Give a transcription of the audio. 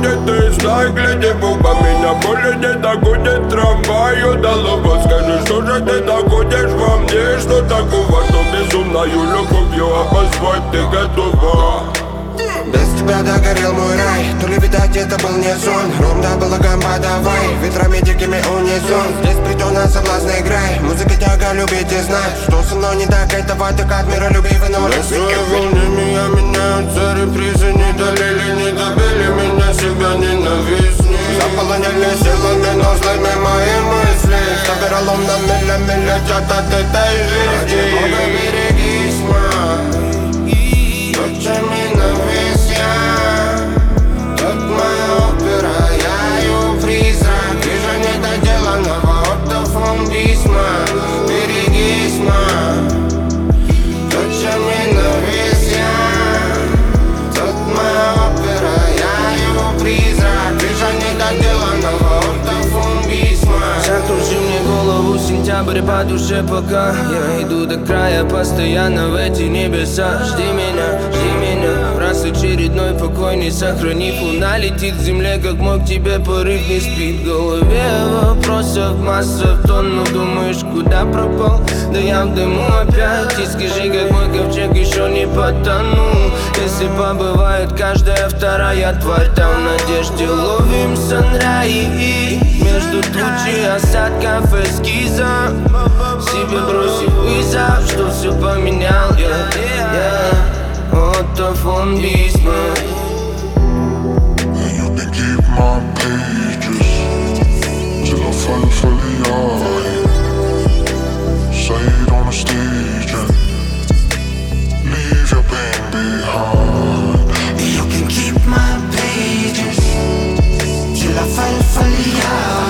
будет и знай, гляди в оба меня более не догонит трамваю долго. Скажи, что же ты находишь во мне, что такого, что безумною любовью обозвать ты готова? Без тебя догорел мой рай. То ли, видать, это был не сон. Ром да балаган подавай, ветрами дикими унисон. Здесь притона соблазна играй. Музыка тяга любить и знать, что со мной не так, этого так от мира любви выносит. На свои волны меня меняются репризы. Не долили, не добили меня, себя ненавистни. Заполонили силами, но злыми мои мысли. Что вероломно летят от этой жизни. Бога, берегись, ночами навис я. Тут моя опера, я ее призрак. Вижу недоделанного ортофон письма. Берегись, ночами навис я. Тут моя опера, я ее призрак. Вижу недоделанного ортофон письма. Закружи мне голову, сентябрь по душе пока. Я иду до края, постоянно в эти небеса. Жди меня, раз очередной покой не сохранив. Луна летит к земле, как мог тебе порыв не спит. В голове вопросов масса в тонну. Думаешь, куда пропал? Да я в дыму опять. И скажи, как мой ковчег еще не потонул. Если побывает каждая вторая тварь, там в надежде ловим санраи. Между тучи осадков эскиза себе бросив вызов, что все поменял я. Ортофон письма. And you can keep my pages till I fall fully out. Say it on the stage and leave your pain behind. You can keep my pages till I fall for the